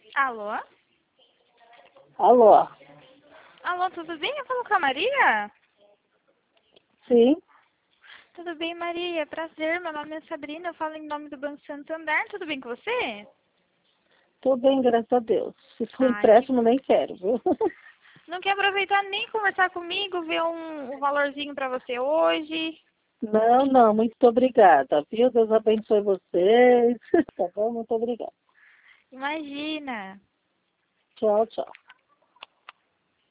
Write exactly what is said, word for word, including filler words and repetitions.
Alô? Alô? Alô, tudo bem? Eu falo com a Maria? Sim, Tudo bem, Maria? Prazer, meu nome é Sabrina, eu falo em nome do Banco Santander. Tudo bem com você? tô bem, graças a Deus. Se for Ai, que... empréstimo, nem quero, viu? Não quer aproveitar nem conversar comigo, ver um, um valorzinho pra você hoje? Não, não, muito obrigada, viu? Deus abençoe vocês. Tá bom? Muito obrigada. Imagina! Tchau, tchau.